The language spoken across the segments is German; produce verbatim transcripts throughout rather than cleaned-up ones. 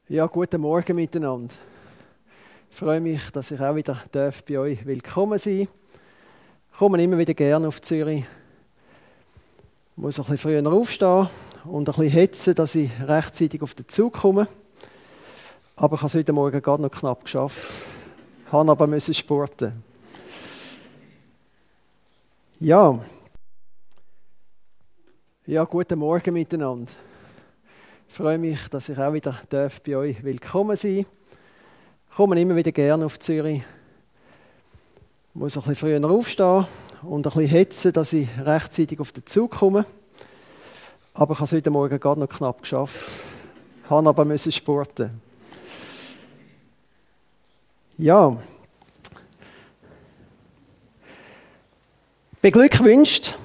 Ja, guten Morgen miteinander. Ich freue mich, dass ich auch wieder darf bei euch willkommen sein darf. Ich komme immer wieder gerne auf Zürich. Ich muss ein bisschen früher aufstehen und ein bisschen hetzen, dass ich rechtzeitig auf den Zug komme. Aber ich habe es heute Morgen gerade noch knapp geschafft. Ich musste aber müssen sporten. Ja. Ja, guten Morgen miteinander. Ich freue mich, dass ich auch wieder darf bei euch willkommen sein darf. Ich komme immer wieder gerne auf Zürich. Ich muss ein bisschen früher aufstehen und ein bisschen hetzen, dass ich rechtzeitig auf den Zug komme. Aber ich habe es heute Morgen gerade noch knapp geschafft. Ich musste aber müssen sporten. Ja. Beglückwünscht,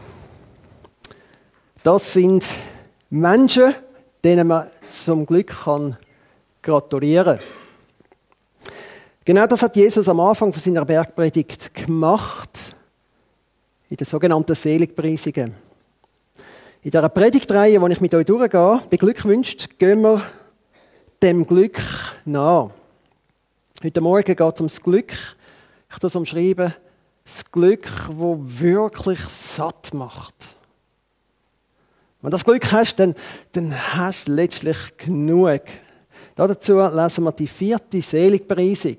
das sind Menschen, denen man zum Glück kann gratulieren kann. Genau das hat Jesus am Anfang von seiner Bergpredigt gemacht, in den sogenannten Seligpreisungen. In dieser Predigtreihe, die ich mit euch durchgehe, beglückwünscht, gehen wir dem Glück nach. Heute Morgen geht es um das Glück. Ich habe das umschreiben, das Glück, das wirklich satt macht. Wenn du das Glück hast, dann, dann hast du letztlich genug. Dazu lesen wir die vierte Seligpreisung.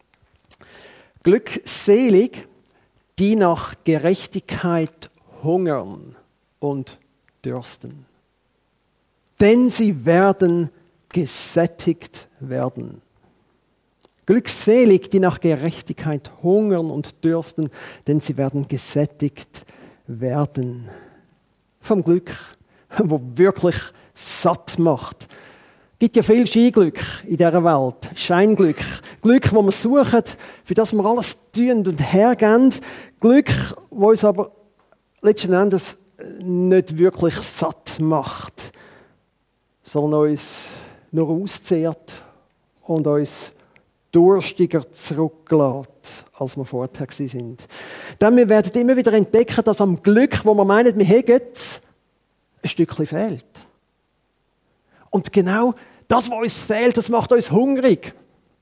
Glückselig, die nach Gerechtigkeit hungern und dürsten. Denn sie werden gesättigt werden. Glückselig, die nach Gerechtigkeit hungern und dürsten, denn sie werden gesättigt werden. Vom Glück, wo wirklich satt macht. Es gibt ja viel Skiglück in dieser Welt, Scheinglück. Glück, das wir suchen, für das wir alles tun und hergeben. Glück, das uns aber letzten Endes nicht wirklich satt macht, sondern uns nur auszehrt und uns durstiger zurücklässt, als wir vorher sind. Denn wir werden immer wieder entdecken, dass am Glück, wo wir meinen, wir hätten, ein Stückchen fehlt. Und genau das, was uns fehlt, das macht uns hungrig.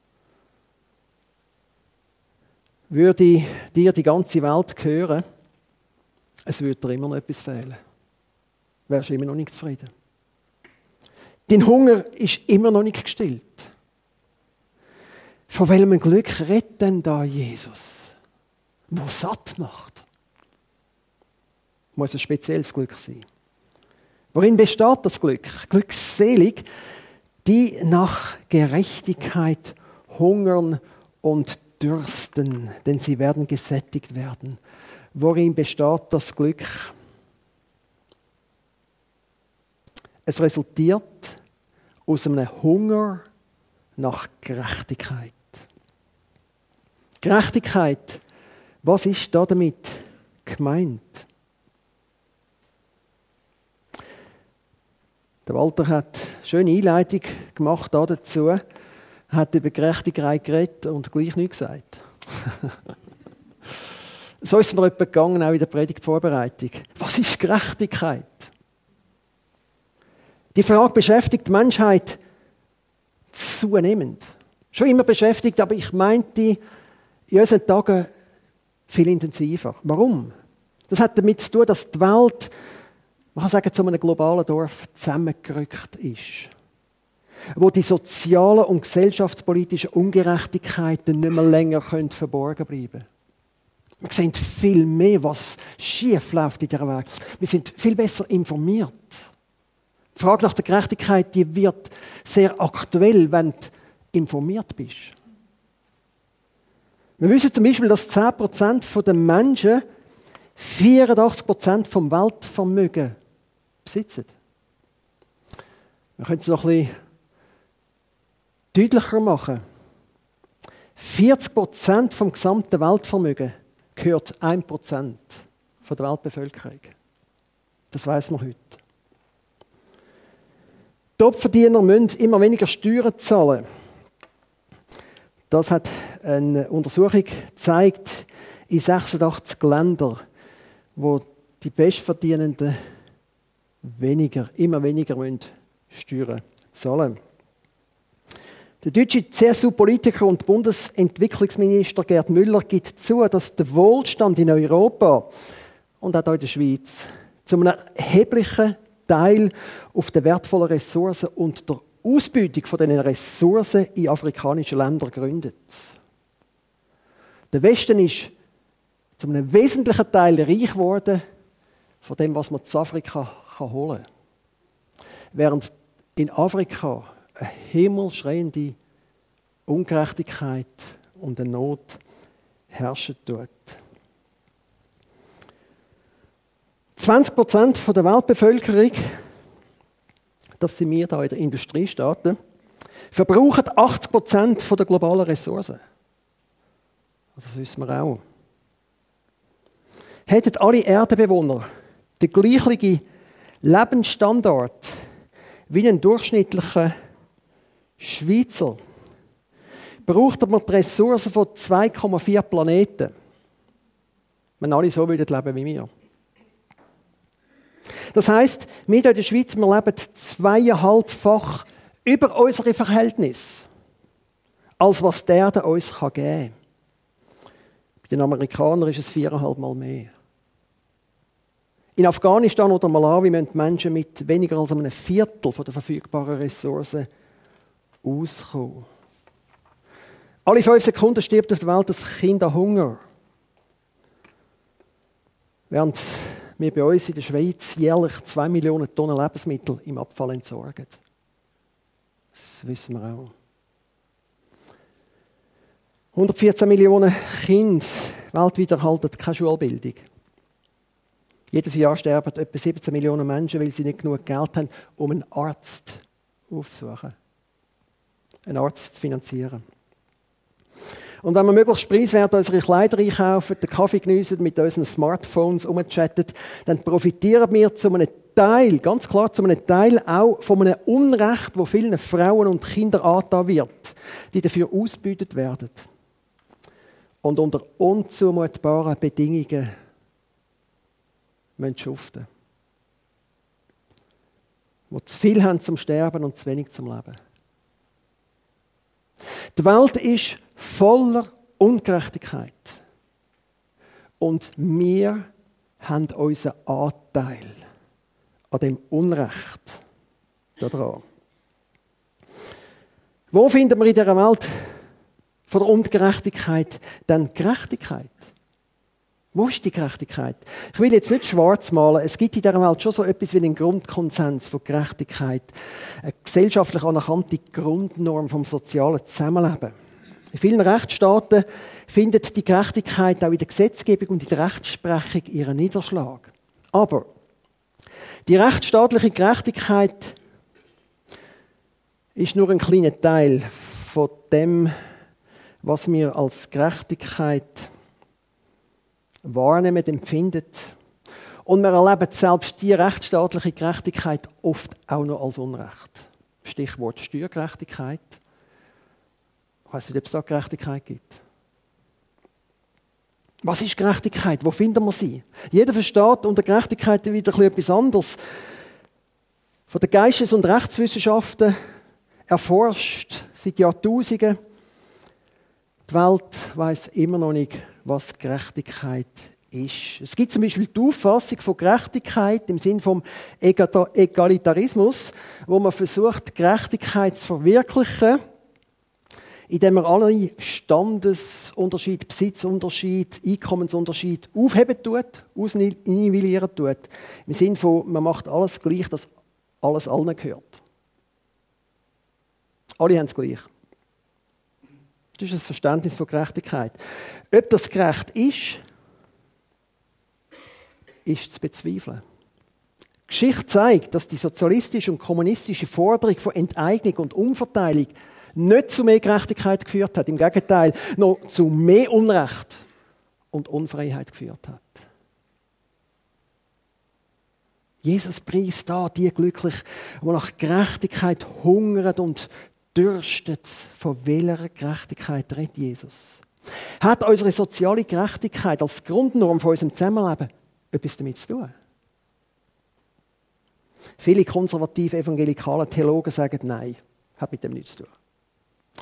Würde dir die ganze Welt gehören, es würde dir immer noch etwas fehlen. Wärst du immer noch nicht zufrieden. Dein Hunger ist immer noch nicht gestillt. Von welchem Glück redet denn da Jesus? Wo satt macht? Muss ein spezielles Glück sein. Worin besteht das Glück? Glückselig, die nach Gerechtigkeit hungern und dürsten, denn sie werden gesättigt werden. Worin besteht das Glück? Es resultiert aus einem Hunger nach Gerechtigkeit. Gerechtigkeit, was ist da damit gemeint? Der Walter hat eine schöne Einleitung gemacht dazu, hat über Gerechtigkeit geredet und gleich nichts gesagt. So ist es mir etwa gegangen, auch in der Predigtvorbereitung. Was ist Gerechtigkeit? Die Frage beschäftigt die Menschheit zunehmend. Schon immer beschäftigt, aber ich meinte in unseren Tagen viel intensiver. Warum? Das hat damit zu tun, dass die Welt, man kann sagen, zu einem globalen Dorf zusammengerückt ist. Wo die sozialen und gesellschaftspolitischen Ungerechtigkeiten nicht mehr länger verborgen bleiben können. Wir sehen viel mehr, was schief läuft in dieser Welt. Wir sind viel besser informiert. Die Frage nach der Gerechtigkeit, die wird sehr aktuell, wenn du informiert bist. Wir wissen zum Beispiel, dass zehn Prozent der Menschen vierundachtzig Prozent vom Weltvermögen besitzen. Wir können es noch ein bisschen deutlicher machen. vierzig Prozent vom gesamten Weltvermögen gehört ein Prozent von der Weltbevölkerung. Das weiss man heute. Topverdiener müssen immer weniger Steuern zahlen. Das hat eine Untersuchung gezeigt in sechsundachtzig Ländern, wo die Bestverdienenden weniger, immer weniger Steuern zahlen. Der deutsche C S U-Politiker und Bundesentwicklungsminister Gerd Müller gibt zu, dass der Wohlstand in Europa und auch hier in der Schweiz zu einem erheblichen Teil auf den wertvollen Ressourcen und der Ausbeutung von diesen Ressourcen in afrikanischen Ländern gründet. Der Westen ist zu einem wesentlichen Teil reich geworden von dem, was man zu Afrika holen kann. Während in Afrika eine himmelschreiende Ungerechtigkeit und eine Not herrschen tut. zwanzig Prozent der Weltbevölkerung, das sind wir hier in den Industriestaaten, verbrauchen achtzig Prozent der globalen Ressourcen. Das wissen wir auch. Hätten alle Erdenbewohner den gleichen Lebensstandard wie ein durchschnittlicher Schweizer, braucht man die Ressourcen von zwei Komma vier Planeten, wenn alle so leben würden wie wir. Das heisst, wir hier in der Schweiz wir leben zweieinhalbfach über unsere Verhältnisse, als was die Erde uns geben kann. Bei den Amerikanern ist es viereinhalb Mal mehr. In Afghanistan oder Malawi müssen die Menschen mit weniger als einem Viertel der verfügbaren Ressourcen auskommen. Alle fünf Sekunden stirbt auf der Welt ein Kind an Hunger. Während wir bei uns in der Schweiz jährlich zwei Millionen Tonnen Lebensmittel im Abfall entsorgen. Das wissen wir auch. hundertvierzehn Millionen Kinder weltweit erhalten keine Schulbildung. Jedes Jahr sterben etwa siebzehn Millionen Menschen, weil sie nicht genug Geld haben, um einen Arzt aufzusuchen. Einen Arzt zu finanzieren. Und wenn wir möglichst preiswert unsere Kleider einkaufen, den Kaffee geniessen, mit unseren Smartphones umchatten, dann profitieren wir zu einem Teil, ganz klar zu einem Teil auch von einem Unrecht, das vielen Frauen und Kindern angetan wird, die dafür ausgebeutet werden. Und unter unzumutbaren Bedingungen müssen schuften. Die zu viel haben zum Sterben und zu wenig zum Leben. Die Welt ist voller Ungerechtigkeit. Und wir haben unseren Anteil an dem Unrecht daran. Wo finden wir in dieser Welt von der Ungerechtigkeit dann Gerechtigkeit? Wo ist die Gerechtigkeit? Ich will jetzt nicht schwarz malen. Es gibt in dieser Welt schon so etwas wie einen Grundkonsens von Gerechtigkeit. Eine gesellschaftlich anerkannte Grundnorm vom sozialen Zusammenleben. In vielen Rechtsstaaten findet die Gerechtigkeit auch in der Gesetzgebung und in der Rechtsprechung ihren Niederschlag. Aber die rechtsstaatliche Gerechtigkeit ist nur ein kleiner Teil von dem, was wir als Gerechtigkeit wahrnehmen, empfindet. Und wir erleben selbst die rechtsstaatliche Gerechtigkeit oft auch noch als Unrecht. Stichwort Steuergerechtigkeit. Ich weiss nicht, ob es da Gerechtigkeit gibt. Was ist Gerechtigkeit? Wo finden wir sie? Jeder versteht unter Gerechtigkeit wieder etwas anderes. Von den Geistes- und Rechtswissenschaften erforscht seit Jahrtausenden. Die Welt weiss immer noch nicht, was Gerechtigkeit ist. Es gibt zum Beispiel die Auffassung von Gerechtigkeit im Sinne vom Egalitarismus, wo man versucht, Gerechtigkeit zu verwirklichen, indem man alle Standesunterschied, Besitzunterschied, Einkommensunterschied aufheben tut, ausnivellieren tut. Im Sinne von, man macht alles gleich, dass alles allen gehört. Alle haben es gleich. Das ist das Verständnis von Gerechtigkeit. Ob das gerecht ist, ist zu bezweifeln. Die Geschichte zeigt, dass die sozialistische und kommunistische Forderung von Enteignung und Umverteilung nicht zu mehr Gerechtigkeit geführt hat. Im Gegenteil, noch zu mehr Unrecht und Unfreiheit geführt hat. Jesus preist da die glücklich, die nach Gerechtigkeit hungern und dürstet. Von welcher Gerechtigkeit redet Jesus? Hat unsere soziale Gerechtigkeit als Grundnorm von unserem Zusammenleben etwas damit zu tun? Viele konservative evangelikale Theologen sagen, nein, hat mit dem nichts zu tun.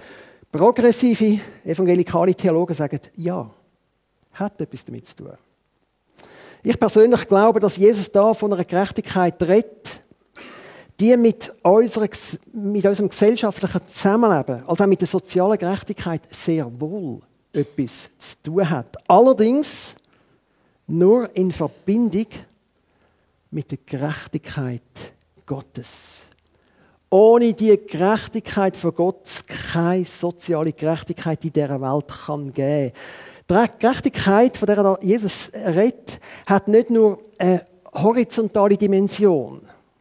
Progressive, evangelikale Theologen sagen, ja, hat etwas damit zu tun. Ich persönlich glaube, dass Jesus da von einer Gerechtigkeit redet, die mit, unserer, mit unserem gesellschaftlichen Zusammenleben, also auch mit der sozialen Gerechtigkeit, sehr wohl etwas zu tun hat. Allerdings nur in Verbindung mit der Gerechtigkeit Gottes. Ohne die Gerechtigkeit von Gott keine soziale Gerechtigkeit in dieser Welt kann geben. Die Gerechtigkeit, von der Jesus redet, hat nicht nur eine horizontale Dimension,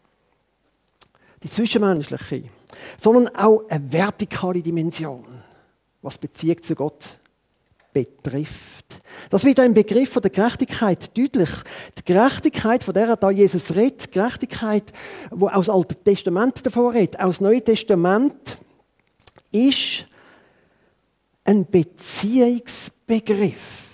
die zwischenmenschliche, sondern auch eine vertikale Dimension, was Beziehung zu Gott betrifft. Das wird im Begriff von der Gerechtigkeit deutlich. Die Gerechtigkeit, von der da Jesus redet, die Gerechtigkeit, die aus dem Alten Testament davor redet, aus dem Neuen Testament, ist ein Beziehungsbegriff.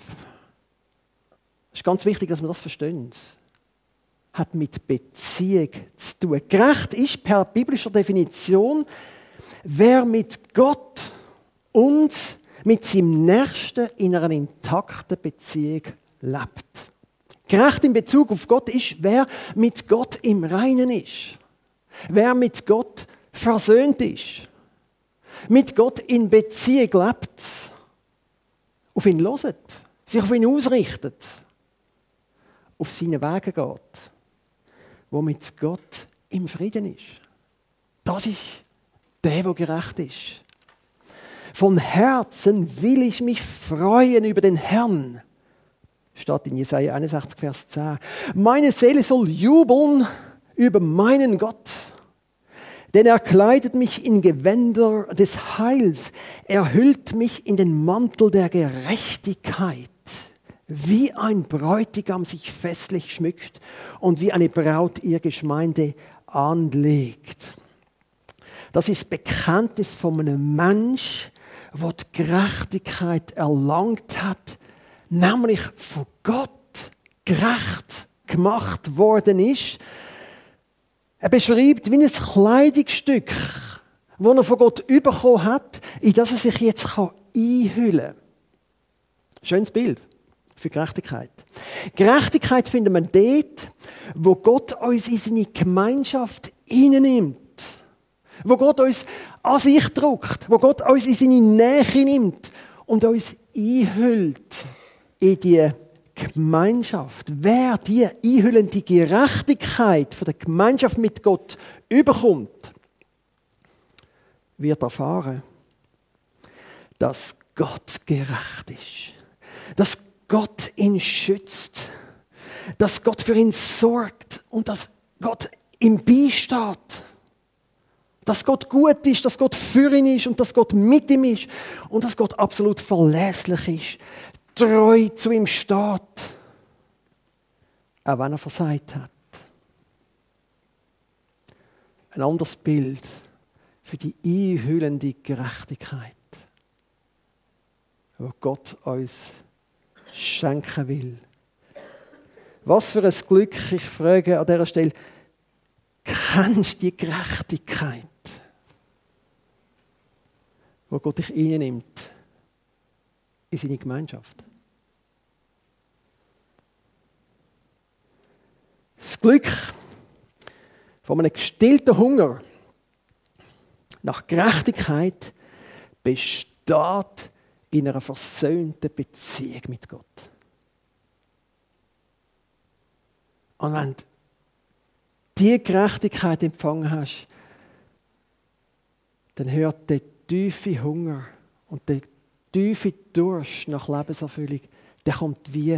Es ist ganz wichtig, dass wir das verstehen. Hat mit Beziehung zu tun. Gerecht ist per biblischer Definition, wer mit Gott und mit seinem Nächsten in einer intakten Beziehung lebt. Gerecht in Bezug auf Gott ist, wer mit Gott im Reinen ist. Wer mit Gott versöhnt ist. Mit Gott in Beziehung lebt. Auf ihn hört. Sich auf ihn ausrichtet. Auf seine Wege geht. Wo mit Gott im Frieden ist. Das ist der, der gerecht ist. Von Herzen will ich mich freuen über den Herrn. Steht in Jesaja einundsechzig, Vers zehn. Meine Seele soll jubeln über meinen Gott. Denn er kleidet mich in Gewänder des Heils. Er hüllt mich in den Mantel der Gerechtigkeit. Wie ein Bräutigam sich festlich schmückt und wie eine Braut ihr Geschmeide anlegt. Das ist das Bekenntnis von einem Menschen, der die Gerechtigkeit erlangt hat, nämlich von Gott gerecht gemacht worden ist. Er beschreibt wie ein Kleidungsstück, das er von Gott bekommen hat, in das er sich jetzt einhüllen kann. Schönes Bild für Gerechtigkeit. Gerechtigkeit finden wir dort, wo Gott uns in seine Gemeinschaft hineinnimmt. Wo Gott uns an sich drückt, wo Gott uns in seine Nähe nimmt und uns einhüllt in die Gemeinschaft. Wer die einhüllende Gerechtigkeit von der Gemeinschaft mit Gott überkommt, wird erfahren, dass Gott gerecht ist, dass Gott ihn schützt, dass Gott für ihn sorgt und dass Gott ihm beisteht. Dass Gott gut ist, dass Gott für ihn ist und dass Gott mit ihm ist und dass Gott absolut verlässlich ist, treu zu ihm steht, auch wenn er versagt hat. Ein anderes Bild für die einhüllende Gerechtigkeit, die Gott uns schenken will. Was für ein Glück, ich frage an dieser Stelle, kennst du die Gerechtigkeit, wo Gott dich reinnimmt in seine Gemeinschaft? Das Glück von einem gestillten Hunger nach Gerechtigkeit besteht in einer versöhnten Beziehung mit Gott. Und wenn du diese Gerechtigkeit empfangen hast, dann hört der tiefe Hunger und der tiefe Durst nach Lebenserfüllung, der kommt wie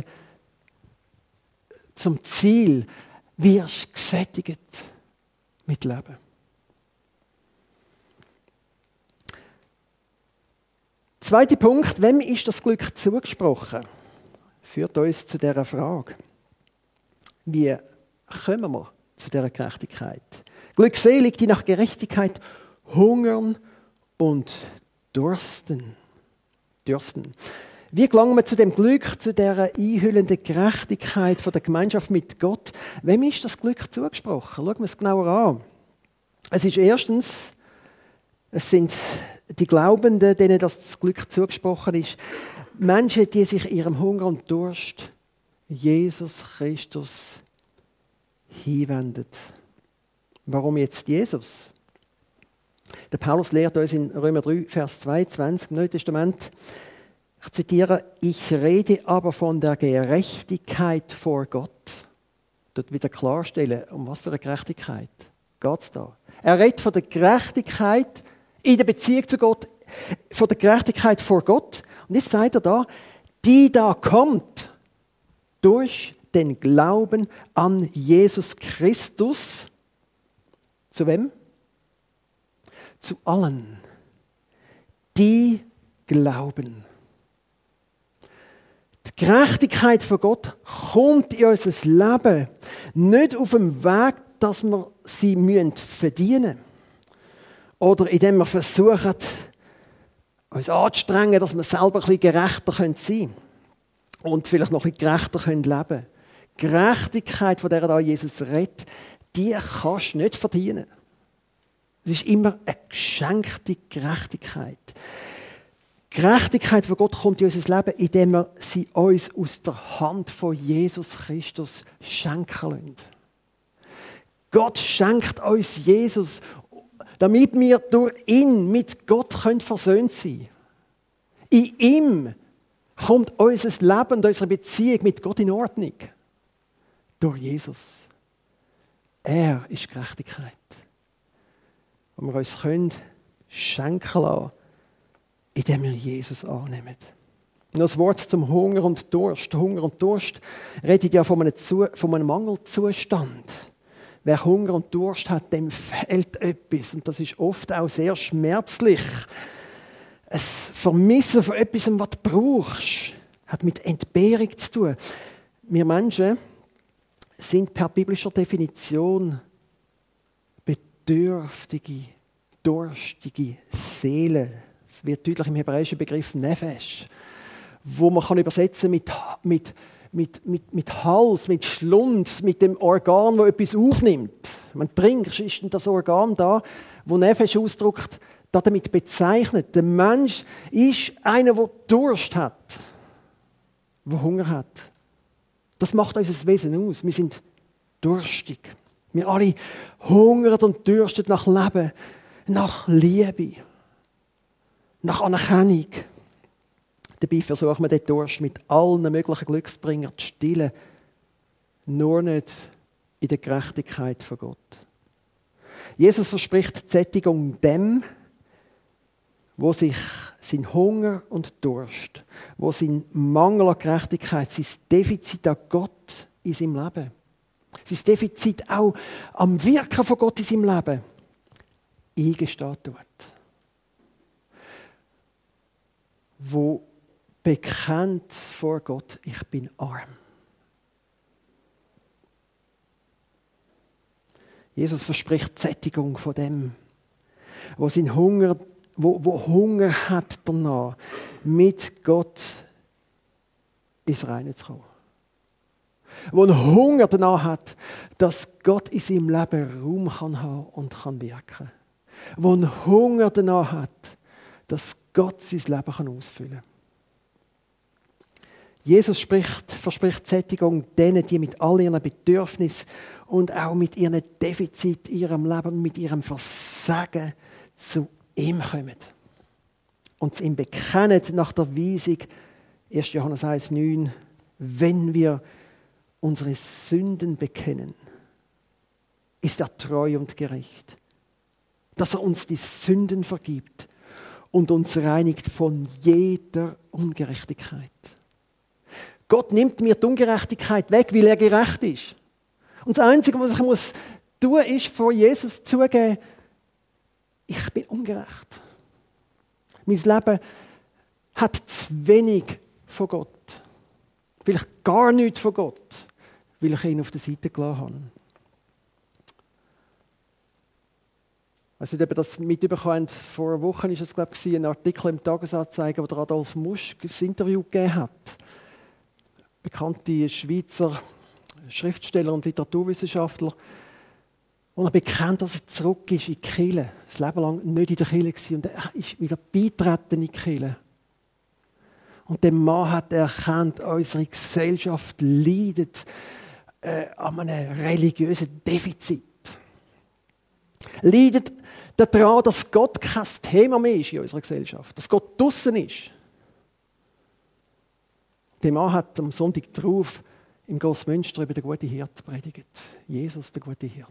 zum Ziel, wirst gesättigt mit Leben. Zweiter Punkt, wem ist das Glück zugesprochen? Führt uns zu dieser Frage. Wie kommen wir zu dieser Gerechtigkeit? Glückselig, die nach Gerechtigkeit hungern und dursten. Dürsten. Wie gelangen wir zu dem Glück, zu dieser einhüllenden Gerechtigkeit von der Gemeinschaft mit Gott? Wem ist das Glück zugesprochen? Schauen wir es genauer an. Es ist erstens, es sind die Glaubenden, denen das Glück zugesprochen ist, Menschen, die sich ihrem Hunger und Durst Jesus Christus hinwenden. Warum jetzt Jesus? Der Paulus lehrt uns in Römer drei, Vers zweiundzwanzig im Neuen Testament, ich zitiere, ich rede aber von der Gerechtigkeit vor Gott. Dort wieder klarstellen, um was für eine Gerechtigkeit geht es da. Er redet von der Gerechtigkeit in der Beziehung zu Gott, von der Gerechtigkeit vor Gott. Und jetzt sagt er da, die da kommt durch den Glauben an Jesus Christus. Zu wem? Zu allen, die glauben. Die Gerechtigkeit von Gott kommt in unser Leben nicht auf dem Weg, dass wir sie verdienen müssen. Oder indem wir versuchen, uns anzustrengen, dass wir selber ein bisschen gerechter sein können. Und vielleicht noch ein bisschen gerechter leben können. Die Gerechtigkeit, von der da Jesus redet, die kannst du nicht verdienen. Es ist immer eine geschenkte Gerechtigkeit. Die Gerechtigkeit von Gott kommt in unser Leben, indem wir sie uns aus der Hand von Jesus Christus schenken lassen. Gott schenkt uns Jesus, damit wir durch ihn mit Gott versöhnt sein können. In ihm kommt unser Leben und unsere Beziehung mit Gott in Ordnung. Durch Jesus. Er ist Gerechtigkeit. Und wir uns können schenken lassen, indem wir Jesus annehmen. Und das Wort zum Hunger und Durst. Hunger und Durst redet ja von einem, Zu- von einem Mangelzustand. Wer Hunger und Durst hat, dem fehlt etwas. Und das ist oft auch sehr schmerzlich. Ein Vermissen von etwas, was du brauchst, hat mit Entbehrung zu tun. Wir Menschen sind per biblischer Definition bedürftige, durstige Seelen. Es wird deutlich im hebräischen Begriff Nefesh, wo man kann übersetzen mit, mit, mit, mit, mit Hals, mit Schlund, mit dem Organ, das etwas aufnimmt. Wenn du trinkst, ist das Organ da, wo Nefesh ausdrückt, damit bezeichnet. Der Mensch ist einer, der Durst hat, der Hunger hat. Das macht unser Wesen aus. Wir sind durstig. Wir alle hungern und dürsten nach Leben, nach Liebe, nach Anerkennung. Dabei versuchen wir den Durst mit allen möglichen Glücksbringern zu stillen, nur nicht in der Gerechtigkeit von Gott. Jesus verspricht die Sättigung dem, wo sich sein Hunger und Durst, wo sein Mangel an Gerechtigkeit, sein Defizit an Gott in seinem Leben, sein Defizit auch am Wirken von Gott in seinem Leben eingestehen tut. Wo bekennt vor Gott, ich bin arm. Jesus verspricht die Sättigung von dem, wo sein Hunger, wo, wo Hunger hat danach, mit Gott ins Reine zu kommen. Wo ein Hunger danach hat, dass Gott in seinem Leben Raum kann haben und kann wirken. Wo ein Hunger danach hat, dass Gott sein Leben kann ausfüllen kann. Jesus spricht, verspricht Sättigung denen, die mit all ihren Bedürfnissen und auch mit ihren Defiziten in ihrem Leben und mit ihrem Versagen zu ihm kommen. Und zu ihm bekennen nach der Weisung erster Johannes eins neun, wenn wir unsere Sünden bekennen, ist er treu und gerecht, dass er uns die Sünden vergibt und uns reinigt von jeder Ungerechtigkeit. Gott nimmt mir die Ungerechtigkeit weg, weil er gerecht ist. Und das Einzige, was ich muss tun, ist vor Jesus zugeben, ich bin ungerecht. Mein Leben hat zu wenig von Gott. Vielleicht gar nichts von Gott, weil ich ihn auf der Seite gelassen habe. Ich weiß nicht, ob ihr das mitbekommen habt. Vor einer Woche war es, glaube ich, ein Artikel im Tagesanzeiger, wo der Adolf Musch ein Interview gegeben hat. Bekannte Schweizer Schriftsteller und Literaturwissenschaftler. Und er bekennt, dass er zurück ist in die Kirche. Das Leben lang nicht in der Kirche war. Und er ist wieder beitreten in die Kirche. Und der Mann hat erkannt, unsere Gesellschaft leidet äh, an einem religiösen Defizit. Leidet daran, dass Gott kein Thema mehr ist in unserer Gesellschaft. Dass Gott draussen ist. Der Mann hat am Sonntag drauf im Grossmünster über den guten Hirt predigt. Jesus, der gute Hirt.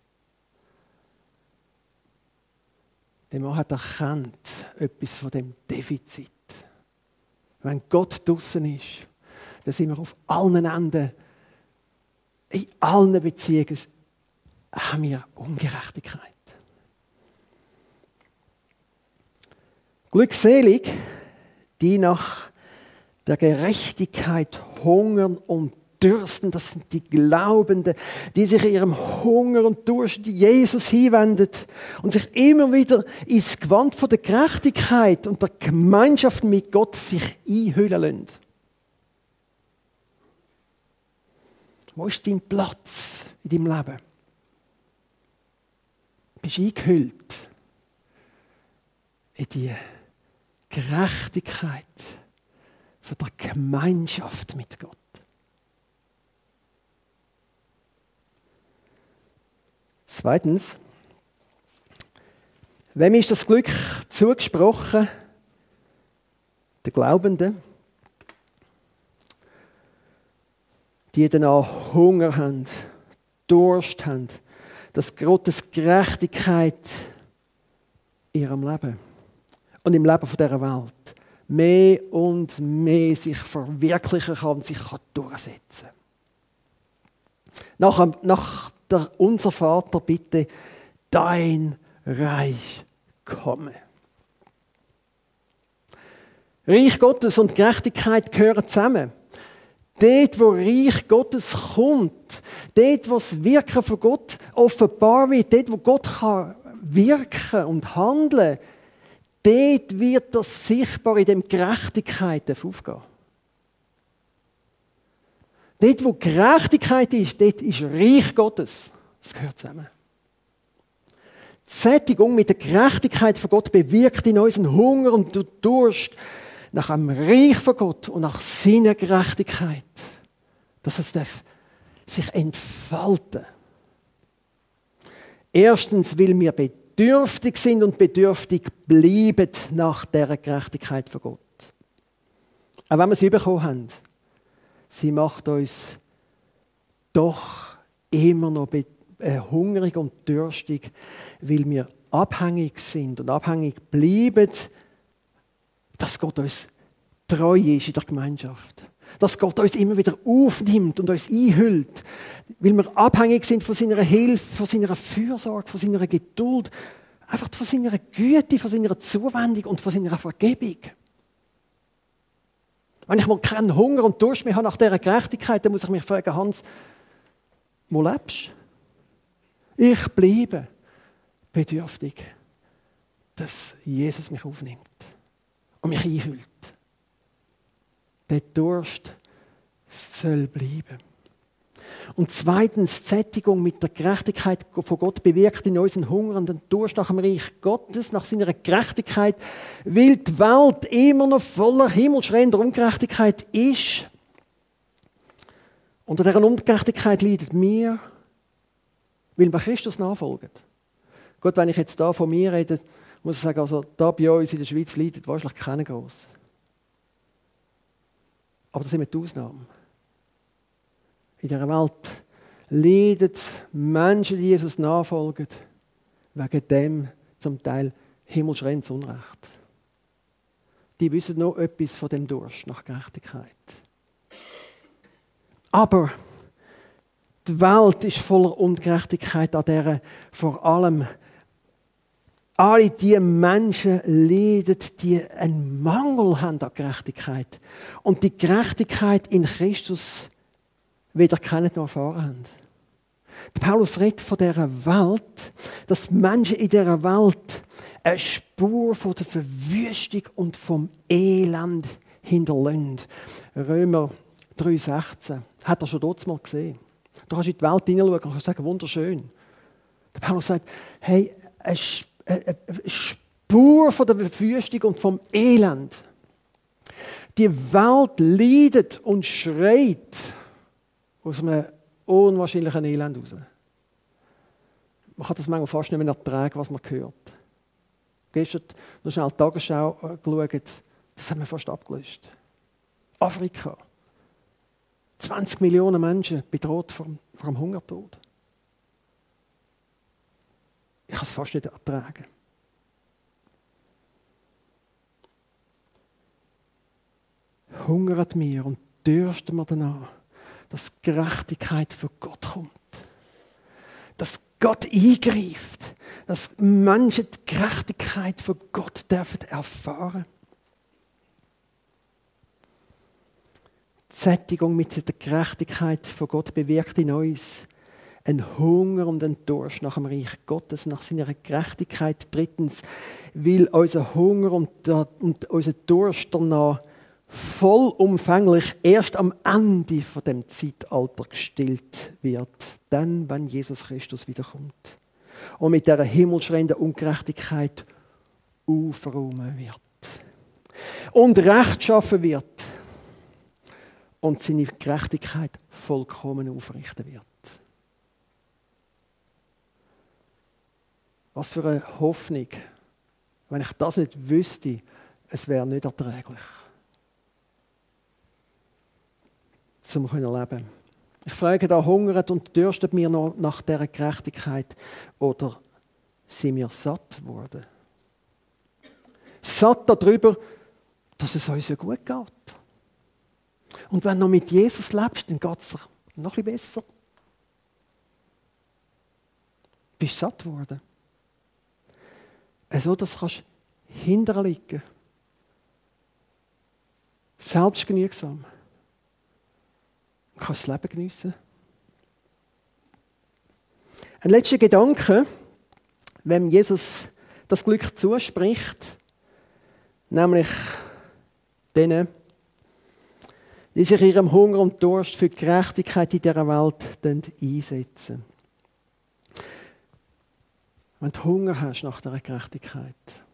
Der Mann hat erkannt, etwas von dem Defizit. Wenn Gott draussen ist, dann sind wir auf allen Enden, in allen Beziehungen, haben wir Ungerechtigkeit. Glückselig, die nach der Gerechtigkeit hungern und dürsten, das sind die Glaubenden, die sich ihrem Hunger und Durst Jesus hinwendet und sich immer wieder ins Gewand von der Gerechtigkeit und der Gemeinschaft mit Gott sich einhüllen lassen. Wo ist dein Platz in deinem Leben? Du bist eingehüllt in die Gerechtigkeit von der Gemeinschaft mit Gott. Zweitens, wem ist das Glück zugesprochen? Den Glaubenden, die danach Hunger haben, Durst haben, dass Gottes Gerechtigkeit in ihrem Leben und im Leben dieser Welt mehr und mehr sich verwirklichen kann und sich durchsetzen kann. Nach, nach der Unser Vater, bitte, dein Reich komme. Reich Gottes und Gerechtigkeit gehören zusammen. Dort, wo Reich Gottes kommt, dort, wo das Wirken von Gott offenbar wird, dort, wo Gott kann wirken und handeln, dort wird das sichtbar in dem Gerechtigkeit aufgehen. Dort, wo Gerechtigkeit ist, dort ist Reich Gottes. Das gehört zusammen. Die Sättigung mit der Gerechtigkeit von Gott bewirkt in uns einen Hunger und Durst nach einem Reich von Gott und nach seiner Gerechtigkeit. Dass es darf sich entfalten. Erstens, weil wir bedürftig sind und bedürftig bleiben nach dieser Gerechtigkeit von Gott. Auch wenn wir sie bekommen haben. Sie macht uns doch immer noch hungrig und dürstig, weil wir abhängig sind und abhängig bleiben, dass Gott uns treu ist in der Gemeinschaft. Dass Gott uns immer wieder aufnimmt und uns einhüllt, weil wir abhängig sind von seiner Hilfe, von seiner Fürsorge, von seiner Geduld, einfach von seiner Güte, von seiner Zuwendung und von seiner Vergebung. Wenn ich mal keinen Hunger und Durst mehr habe nach dieser Gerechtigkeit, dann muss ich mich fragen, Hans, wo lebst du? Ich bleibe bedürftig, dass Jesus mich aufnimmt und mich einhüllt. Der Durst soll bleiben. Und zweitens, die Sättigung mit der Gerechtigkeit von Gott bewirkt in uns einen Hunger und einen Durst nach dem Reich Gottes, nach seiner Gerechtigkeit, weil die Welt immer noch voller himmelschreiender Ungerechtigkeit ist. Unter dieser Ungerechtigkeit leiden wir, weil wir Christus nachfolgen. Gut, wenn ich jetzt da von mir rede, muss ich sagen, also da bei uns in der Schweiz leidet wahrscheinlich keiner gross. Aber das sind wir die Ausnahmen. In dieser Welt leiden Menschen, die Jesus nachfolgen, wegen dem zum Teil himmelschreiendes Unrecht. Die wissen noch etwas von dem Durst nach Gerechtigkeit. Aber die Welt ist voller Ungerechtigkeit, an der vor allem alle die Menschen leiden, die einen Mangel haben an Gerechtigkeit und die Gerechtigkeit in Christus weder kennen noch erfahren haben. Der Paulus redet von dieser Welt, dass Menschen in dieser Welt eine Spur von der Verwüstung und vom Elend hinterlassen. Römer drei sechzehn hat er schon dort mal gesehen. Du kannst in die Welt hineinschauen und kannst sagen, wunderschön. Der Paulus sagt, hey, eine Spur von der Verwüstung und vom Elend. Die Welt leidet und schreit aus einem unwahrscheinlichen Elend raus. Man kann das manchmal fast nicht mehr ertragen, was man hört. Gestern noch schnell die Tagesschau geschaut, das haben wir fast abgelöst. Afrika. zwanzig Millionen Menschen bedroht vom, vom Hungertod. Ich kann es fast nicht ertragen. Hungert mir und dürsten wir danach, dass Gerechtigkeit von Gott kommt. Dass Gott eingreift. Dass Menschen die Gerechtigkeit von Gott dürfen erfahren. Die Sättigung mit der Gerechtigkeit von Gott bewirkt in uns einen Hunger und einen Durst nach dem Reich Gottes, nach seiner Gerechtigkeit. Drittens, weil unser Hunger und, der, und unser Durst danach vollumfänglich erst am Ende von dem Zeitalter gestillt wird, dann, wenn Jesus Christus wiederkommt und mit dieser himmelschreienden Ungerechtigkeit aufräumen wird und Recht schaffen wird und seine Gerechtigkeit vollkommen aufrichten wird. Was für eine Hoffnung, wenn ich das nicht wüsste, es wäre nicht erträglich. Zum können leben. Ich frage da, hungert und dürstet mir noch nach dieser Gerechtigkeit oder sind wir satt worden? Satt darüber, dass es uns ja gut geht. Und wenn du noch mit Jesus lebst, dann geht es dir noch ein bisschen besser. Bist du satt worden? So, dass du hinterher liegen kannst. Selbstgenügsam. Du kannst das Leben geniessen. Ein letzter Gedanke, wenn Jesus das Glück zuspricht, nämlich denen, die sich ihrem Hunger und Durst für die Gerechtigkeit in dieser Welt einsetzen. Wenn du Hunger hast nach dieser Gerechtigkeit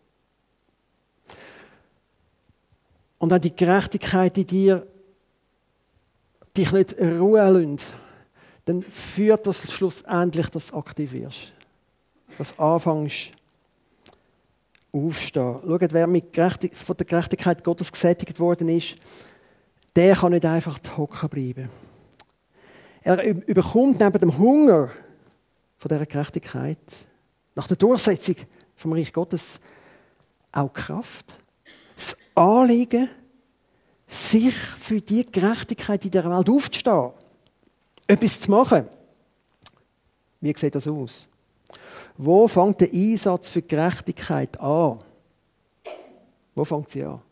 und wenn die Gerechtigkeit in dir dich nicht in Ruhe lässt, dann führt das schlussendlich, dass du aktiv wirst. Dass du anfängst aufstehen. Schaut, wer mit Gerechtig- von der Gerechtigkeit Gottes gesättigt worden ist, der kann nicht einfach hocken bleiben. Er überkommt neben dem Hunger von dieser Gerechtigkeit, nach der Durchsetzung vom Reich Gottes, auch Kraft, das Anliegen, sich für die Gerechtigkeit in der Welt aufzustehen, etwas zu machen. Wie sieht das aus? Wo fängt der Einsatz für Gerechtigkeit an? Wo fängt sie an?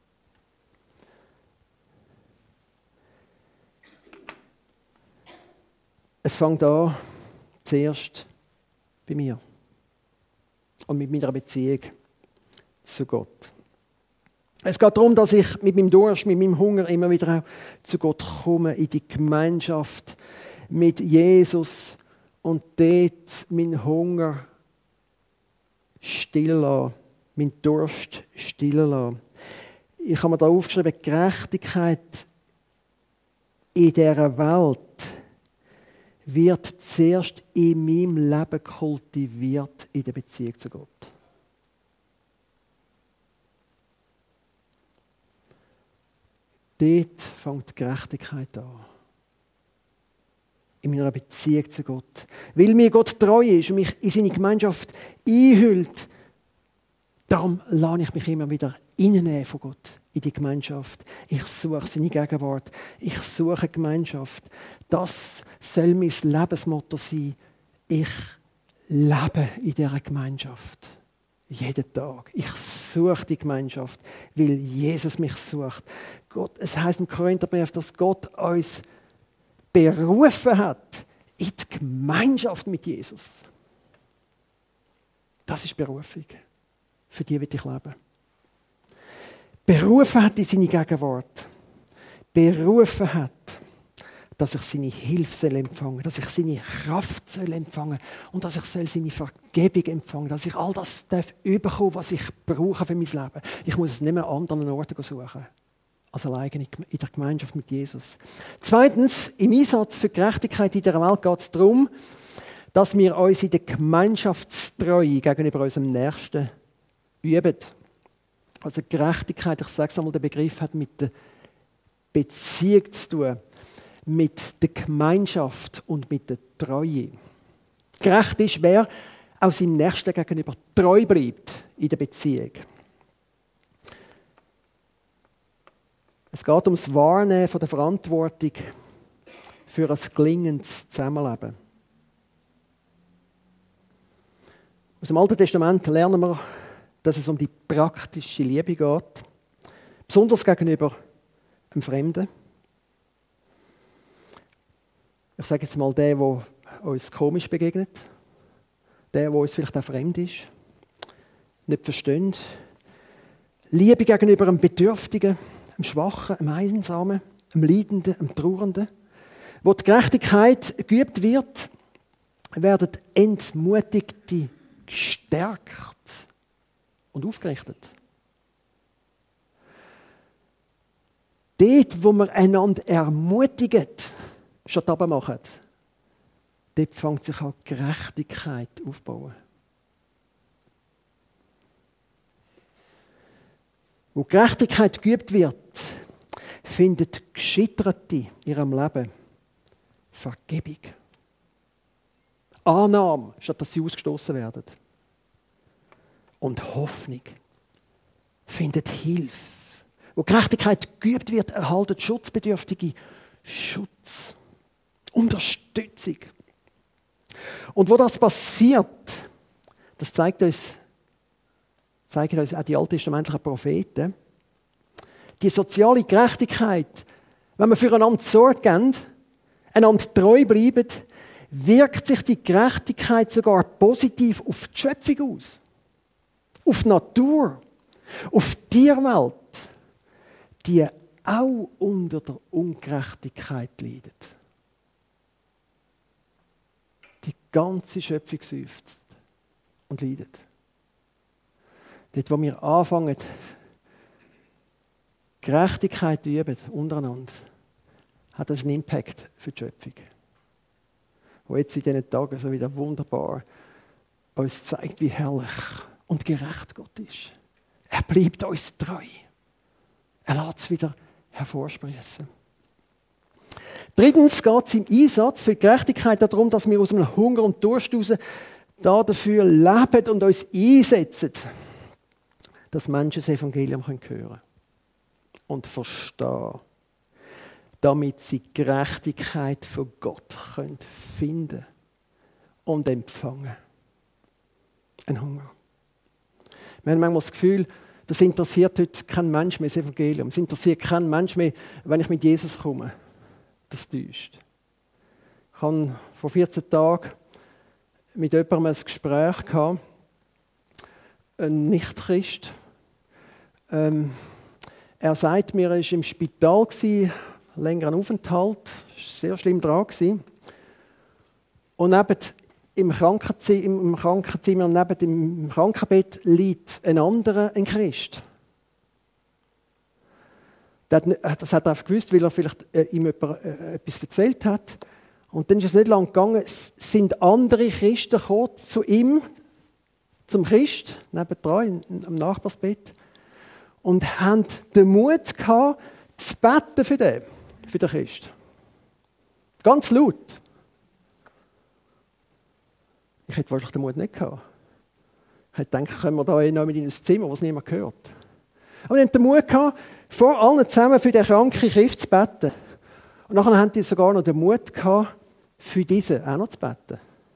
Es fängt an, zuerst bei mir und mit meiner Beziehung zu Gott. Es geht darum, dass ich mit meinem Durst, mit meinem Hunger immer wieder auch zu Gott komme, in die Gemeinschaft mit Jesus und dort meinen Hunger stillen lassen, meinen Durst stillen lassen. Ich habe mir da aufgeschrieben, Gerechtigkeit in dieser Welt wird zuerst in meinem Leben kultiviert in der Beziehung zu Gott. Dort fängt die Gerechtigkeit an. In meiner Beziehung zu Gott. Weil mir Gott treu ist und mich in seine Gemeinschaft einhüllt, darum lasse ich mich immer wieder reinnehmen von Gott in die Gemeinschaft. Ich suche seine Gegenwart. Ich suche Gemeinschaft. Das soll mein Lebensmotto sein. Ich lebe in dieser Gemeinschaft. Jeden Tag. Ich suche die Gemeinschaft, weil Jesus mich sucht. Gott, es heisst im Korintherbrief, dass Gott uns berufen hat in die Gemeinschaft mit Jesus. Das ist Berufung. Für die will ich leben. Berufen hat in seine Gegenwart. Berufen hat, dass ich seine Hilfe soll empfangen, dass ich seine Kraft soll empfangen und dass ich soll seine Vergebung empfangen, dass ich all das darf bekommen, was ich brauche für mein Leben. Ich muss es nicht mehr an anderen Orten suchen, als alleine in der Gemeinschaft mit Jesus. Zweitens, im Einsatz für Gerechtigkeit in dieser Welt geht es darum, dass wir uns in der Gemeinschaftstreue gegenüber unserem Nächsten üben. Also Gerechtigkeit, ich sage es einmal, der Begriff hat mit der Beziehung zu tun, mit der Gemeinschaft und mit der Treue. Gerecht ist, wer auch seinem Nächsten gegenüber treu bleibt in der Beziehung. Es geht ums Wahrnehmen von der Verantwortung für ein gelingendes Zusammenleben. Aus dem Alten Testament lernen wir, dass es um die praktische Liebe geht, besonders gegenüber einem Fremden. Ich sage jetzt mal, der, der uns komisch begegnet, der, der uns vielleicht auch fremd ist, nicht versteht. Liebe gegenüber einem Bedürftigen, einem Schwachen, einem Einsamen, einem Leidenden, einem Trauernden. Wo die Gerechtigkeit geübt wird, werden Entmutigte gestärkt und aufgerichtet. Dort, wo wir einander ermutigen, statt runtermachen, dort fängt sich an Gerechtigkeit aufzubauen. Wo Gerechtigkeit geübt wird, findet Gescheiterte in ihrem Leben Vergebung. Annahme, statt dass sie ausgestoßen werden. Und Hoffnung findet Hilfe. Wo Gerechtigkeit geübt wird, erhalten Schutzbedürftige Schutz, Unterstützung. Und wo das passiert, das zeigt uns, zeigen uns auch die alttestamentlichen Propheten, die soziale Gerechtigkeit, wenn wir füreinander sorgen, einander treu bleiben, wirkt sich die Gerechtigkeit sogar positiv auf die Schöpfung aus. Auf die Natur, auf die Tierwelt, die auch unter der Ungerechtigkeit leidet. Die ganze Schöpfung seufzt und leidet. Dort, wo wir anfangen, Gerechtigkeit zu üben untereinander, hat das einen Impact für die Schöpfung. Wo jetzt in diesen Tagen so wieder wunderbar uns zeigt, wie herrlich und gerecht Gott ist. Er bleibt uns treu. Er lässt es wieder hervorsprießen. Drittens geht es im Einsatz für Gerechtigkeit darum, dass wir aus einem Hunger und Durst heraus dafür leben und uns einsetzen, dass Menschen das Evangelium hören können und verstehen, damit sie Gerechtigkeit von Gott können finden und empfangen. Ein Hunger. Wir haben manchmal das Gefühl, das interessiert heute kein Mensch mehr das Evangelium. Es interessiert kein Mensch mehr, wenn ich mit Jesus komme. Das täuscht. Ich hatte vor vierzehn Tagen mit jemandem ein Gespräch gehabt, ein Nicht-Christ. Ähm, er sagt mir, er war im Spital, längeren Aufenthalt, war sehr schlimm dran gewesen. Und neben im Krankenzimmer, im Krankenzimmer neben dem Krankenbett liegt ein anderer, ein Christ. Das hat er einfach gewusst, weil er vielleicht ihm jemand etwas erzählt hat. Und dann ist es nicht lange gegangen, es sind andere Christen gekommen zu ihm, zum Christ, nebendran, am Nachbarsbett, und haben den Mut gehabt, zu beten für den, für den Christ. Ganz laut. Ich hätte wahrscheinlich den Mut nicht gehabt. Ich hätte gedacht, können wir da eh noch mit in ein Zimmer, wo es niemand hört. Aber sie hatten den Mut gehabt, vor allen zusammen für den kranken Christ zu beten. Und nachher haben sie sogar noch den Mut gehabt, für diesen auch noch zu beten.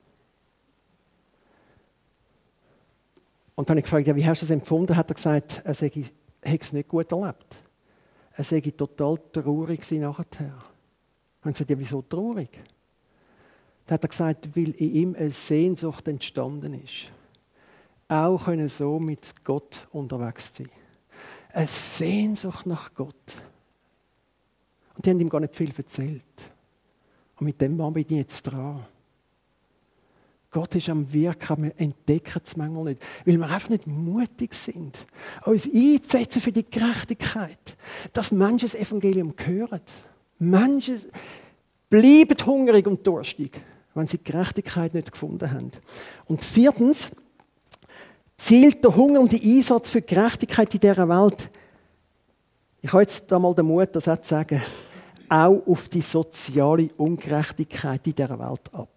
Und dann habe ich gefragt, ja, wie hast du das empfunden? Hat er gesagt, er hätte es nicht gut erlebt. Er sei total traurig nachher. Und ich gesagt, ja, wieso traurig? Dann hat er gesagt, weil in ihm eine Sehnsucht entstanden ist. Auch können so mit Gott unterwegs sein. Eine Sehnsucht nach Gott. Und die haben ihm gar nicht viel erzählt. Und mit dem Mann bin ich jetzt dran. Gott ist am Wirken, aber wir entdecken es manchmal nicht, weil wir einfach nicht mutig sind, uns einzusetzen für die Gerechtigkeit, dass Menschen das Evangelium hören. Menschen bleiben hungrig und durstig, wenn sie die Gerechtigkeit nicht gefunden haben. Und viertens zielt der Hunger und der Einsatz für Gerechtigkeit in dieser Welt, ich habe jetzt einmal den Mut, das auch zu sagen, auch auf die soziale Ungerechtigkeit in dieser Welt ab.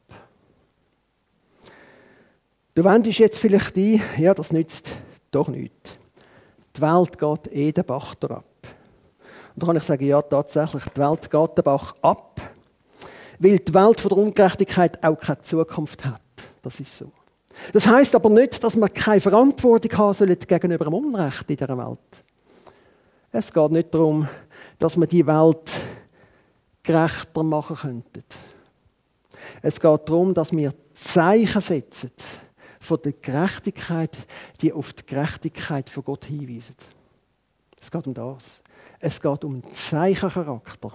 Du wendest jetzt vielleicht ein, ja, das nützt doch nichts. Die Welt geht eh den Bach ab. Und da kann ich sagen, ja, tatsächlich, die Welt geht den Bach ab, weil die Welt von der Ungerechtigkeit auch keine Zukunft hat. Das ist so. Das heisst aber nicht, dass wir keine Verantwortung haben sollen gegenüber dem Unrecht in dieser Welt. Es geht nicht darum, dass wir die Welt gerechter machen könnten. Es geht darum, dass wir Zeichen setzen von der Gerechtigkeit, die auf die Gerechtigkeit von Gott hinweisen. Es geht um das. Es geht um den Zeichencharakter.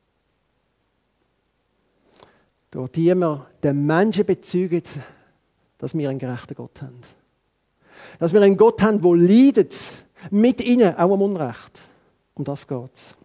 Durch die wir den Menschen bezeugen, dass wir einen gerechten Gott haben. Dass wir einen Gott haben, der leidet, mit ihnen auch am Unrecht. Um das geht es.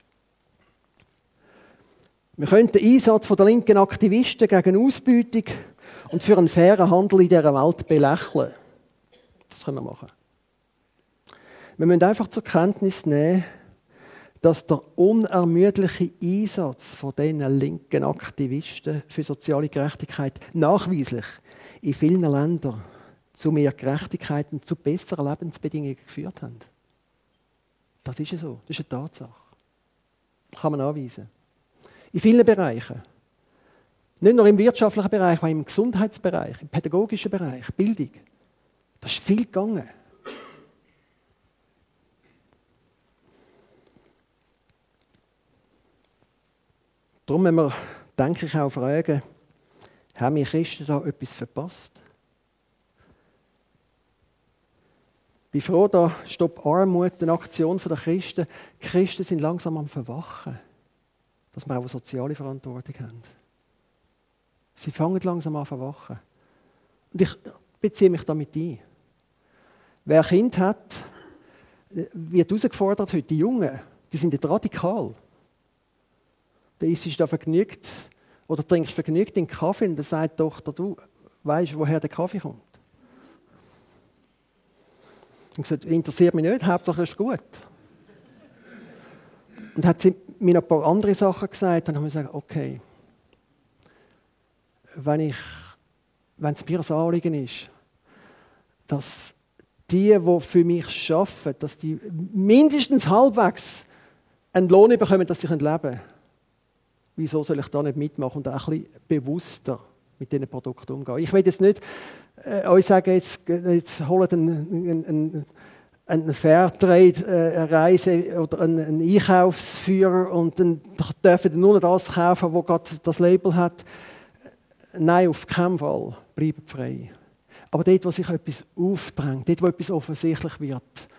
Wir können den Einsatz der linken Aktivisten gegen Ausbeutung und für einen fairen Handel in dieser Welt belächeln. Das können wir machen. Wir müssen einfach zur Kenntnis nehmen, dass der unermüdliche Einsatz von diesen linken Aktivisten für soziale Gerechtigkeit nachweislich in vielen Ländern zu mehr Gerechtigkeit und zu besseren Lebensbedingungen geführt hat. Das ist so, das ist eine Tatsache. Das kann man nachweisen. In vielen Bereichen. Nicht nur im wirtschaftlichen Bereich, sondern im Gesundheitsbereich, im pädagogischen Bereich, Bildung. Das ist viel gegangen. Darum müssen wir, denke ich, auch fragen, haben wir Christen da etwas verpasst? Ich bin froh, da Stopp Armut, eine Aktion der Christen. Die Christen sind langsam am Verwachen, dass wir auch eine soziale Verantwortung haben. Sie fangen langsam an zu verwachen. Und ich beziehe mich damit ein. Wer ein Kind hat, wird herausgefordert heute. Die Jungen, die sind nicht radikal. Der isst da vergnügt oder trinkst vergnügt den Kaffee und dann sagt die Tochter, du weißt, woher der Kaffee kommt. Und gesagt, interessiert mich nicht, Hauptsache ist gut. Und hat sie mir noch ein paar andere Sachen gesagt, dann haben wir gesagt, okay, wenn ich, wenn es mir ein Anliegen ist, dass die, die für mich arbeiten, dass die mindestens halbwegs einen Lohn bekommen, dass sie leben können. Wieso soll ich da nicht mitmachen und auch ein bisschen bewusster mit diesen Produkten umgehen? Ich will jetzt nicht äh, euch sagen, jetzt, jetzt holt einen, einen, einen Fairtrade-Reise oder einen, einen Einkaufsführer und dann dürfen ihr nur das kaufen, wo gerade das Label hat. Nein, auf keinen Fall. Bleibt frei. Aber dort, wo sich etwas aufdrängt, dort, wo etwas offensichtlich wird,